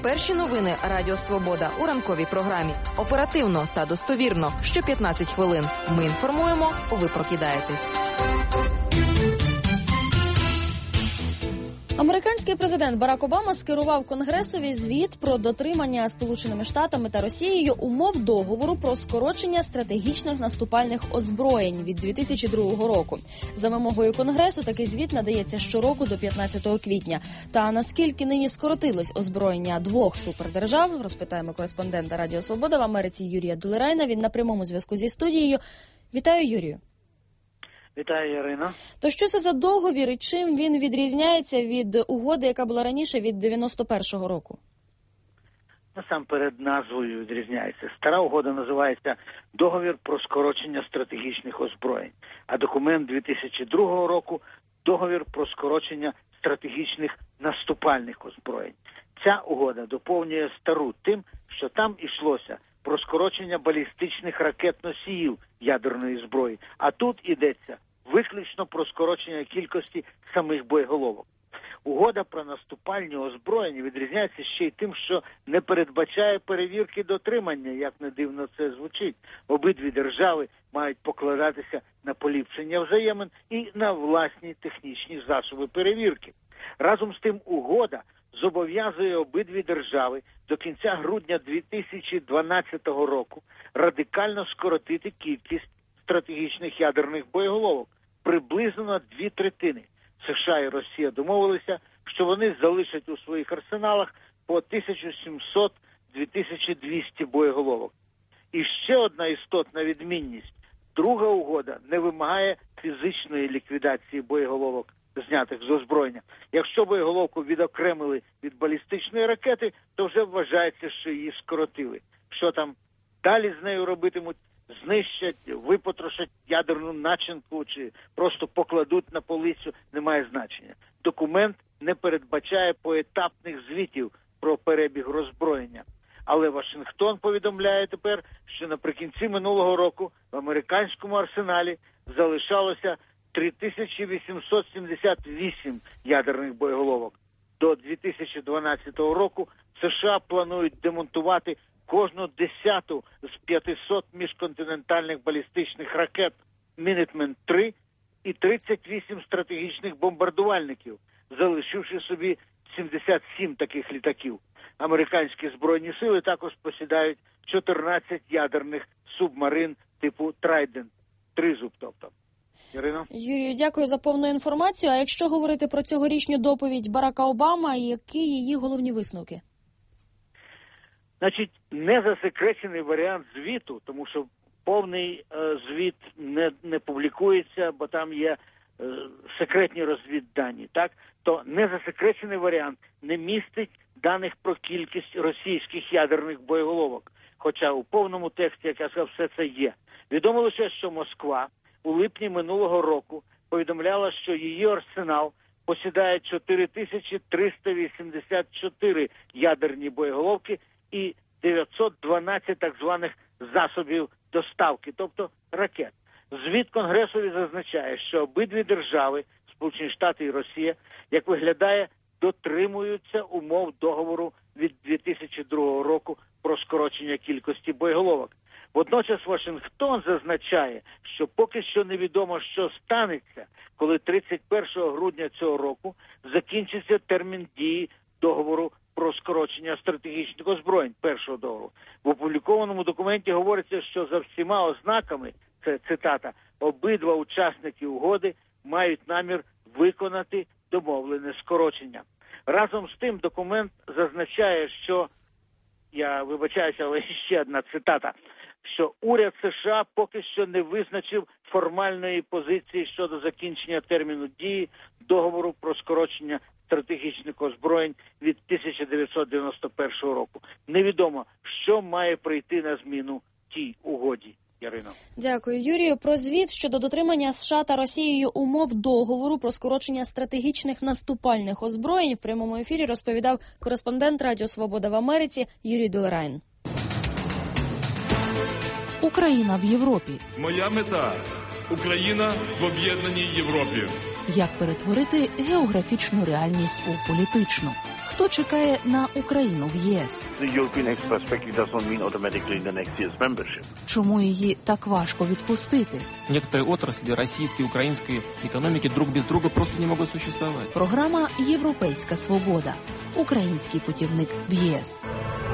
Перші новини Радіо Свобода у ранковій програмі. Оперативно та достовірно. Що 15 хвилин. Ми інформуємо, ви прокидаєтесь. Американський президент Барак Обама скерував Конгресові звіт про дотримання Сполученими Штатами та Росією умов договору про скорочення стратегічних наступальних озброєнь від 2002 року. За вимогою Конгресу такий звіт надається щороку до 15 квітня. Та наскільки нині скоротилось озброєння двох супердержав, розпитаємо кореспондента Радіо Свобода в Америці Юрія Дулерайна. Він на прямому зв'язку зі студією. Вітаю, Юрію. Вітаю, Ірина. То що це за договір і чим він відрізняється від угоди, яка була раніше, від 91-го року? Насамперед назвою відрізняється. Стара угода називається «Договір про скорочення стратегічних озброєнь», а документ 2002 року «Договір про скорочення стратегічних наступальних озброєнь». Ця угода доповнює стару тим, що там йшлося про скорочення балістичних ракет-носіїв ядерної зброї, а тут йдеться виключно про скорочення кількості самих боєголовок. Угода про наступальні озброєння відрізняється ще й тим, що не передбачає перевірки дотримання, як не дивно це звучить. Обидві держави мають покладатися на поліпшення взаємин і на власні технічні засоби перевірки. Разом з тим угода зобов'язує обидві держави до кінця грудня 2012 року радикально скоротити кількість стратегічних ядерних боєголовок приблизно на 2/3. США і Росія домовилися, що вони залишать у своїх арсеналах по 1700-2200 боєголовок. І ще одна істотна відмінність. Друга угода не вимагає фізичної ліквідації боєголовок, знятих з озброєння. Якщо боєголовку відокремили від балістичної ракети, то вже вважається, що її скоротили. Що там далі з нею робитимуть? Знищать, випотрошать ядерну начинку чи просто покладуть на полицю, немає значення. Документ не передбачає поетапних звітів про перебіг роззброєння. Але Вашингтон повідомляє тепер, що наприкінці минулого року в американському арсеналі залишалося 3878 ядерних боєголовок. До 2012 року США планують демонтувати кожну 10-ту з 500 міжконтинентальних балістичних ракет «Мінітмен-3» і 38 стратегічних бомбардувальників, залишивши собі 77 таких літаків. Американські збройні сили також посідають 14 ядерних субмарин типу «Трайдент», тризуб, тобто. Ірино? Юрію, дякую за повну інформацію. А якщо говорити про цьогорічню доповідь Барака Обами, які її головні висновки? Значить, не засекречений варіант звіту, тому що повний звіт не публікується, бо там є секретні розвіддані, так? То незасекречений варіант не містить даних про кількість російських ядерних боєголовок. Хоча у повному тексті, як я сказав, все це є. Відомо лише, що Москва у липні минулого року повідомляла, що її арсенал посідає 4384 ядерні боєголовки і 912 так званих засобів доставки, тобто ракет. Звіт Конгресові зазначає, що обидві держави, Сполучені Штати і Росія, як виглядає, дотримуються умов договору від 2002 року про скорочення кількості боєголовок. Водночас Вашингтон зазначає, що поки що невідомо, що станеться, коли 31 грудня цього року закінчиться термін дії договору про скорочення стратегічних озброєнь, першого договору. В опублікованому документі говориться, що за всіма ознаками, це цитата, обидва учасники угоди мають намір виконати домовлене скорочення. Разом з тим документ зазначає, що, я вибачаюся, але ще одна цитата, що уряд США поки що не визначив формальної позиції щодо закінчення терміну дії договору про скорочення стратегічних озброєнь від 1991 року. Невідомо, що має прийти на зміну тій угоді. Ярино. Дякую, Юрію. Про звіт щодо дотримання США та Росією умов договору про скорочення стратегічних наступальних озброєнь в прямому ефірі розповідав кореспондент Радіо Свобода в Америці Юрій Дулерайн. Україна в Європі. Моя мета – Україна в об'єднаній Європі. Як перетворити географічну реальність у політичну? Хто чекає на Україну в ЄС? Чому її так важко відпустити? Некоторые отрасли российской и украинской экономики друг без друга просто не могут существовать. Програма «Європейська свобода». Український путівник в ЄС.